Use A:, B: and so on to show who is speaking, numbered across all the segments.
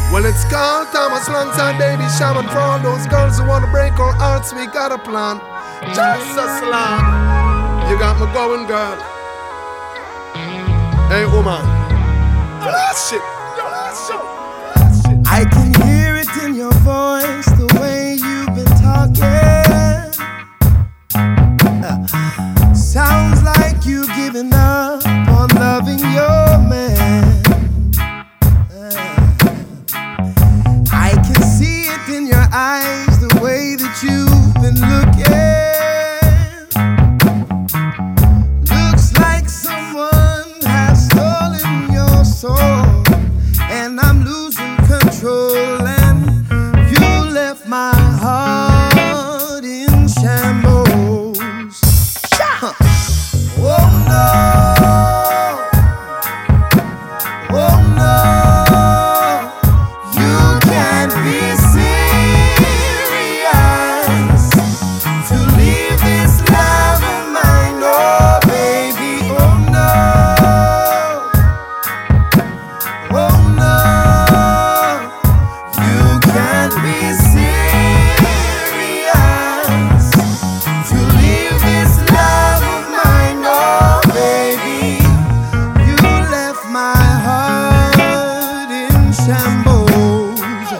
A: Well, it's called Thomas alongside Baby Shaman. For all those girls who wanna break our hearts, we got a plan. Just a slam. You got me going, girl. Hey, woman. Blast it.
B: I can hear it in your voice, the way you've been talking. Sounds like you've given up on loving your man. I can see it in your eyes, the way that you've been looking. Looks like someone has stolen your soul, and I'm losing control, and you left my heart in shambles. Oh no, oh no, you can't be serious to leave this love of mine, oh baby, oh no, oh no, you can't be serious to leave this love of mine, oh baby, you left my heart in shambles.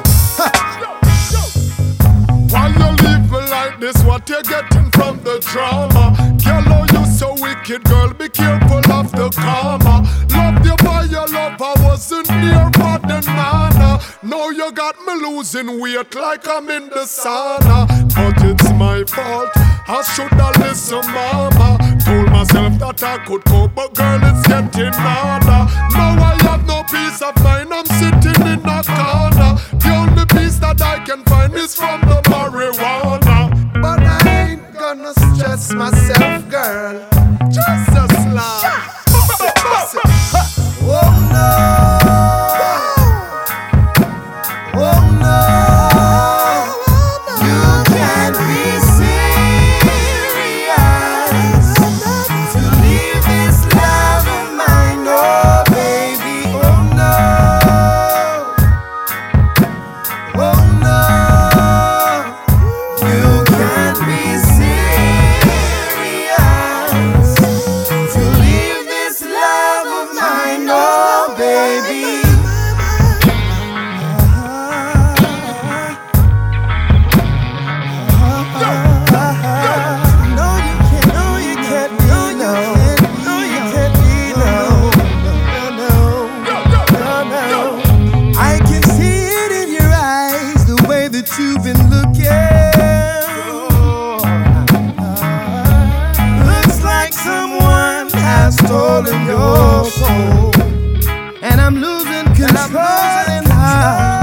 A: Why you leave me like this? What you getting from the drama? Girl, oh, you so wicked, girl. Be careful of the karma. Loved you by your love, I wasn't near for the nana. Now you got me losing weight like I'm in the sauna. But it's my fault, I shoulda listened, mama. Told myself that I could cope, but girl, it's getting harder. Now I have no peace of mind, I'm sitting in a corner. The only peace that I can find is from the marijuana. But I ain't gonna stress myself, girl. Just a slap.
B: Oh no, oh no, you can't be serious to leave this love of mine, oh baby, oh no, oh no, you can't be serious to leave this love of mine, oh baby. No, you can't, no, you can't be, no, no, you can't be, no, no, no, no. I can see it in your eyes, the way that you've been looking. Looks like someone has stolen your soul, and I'm losing control.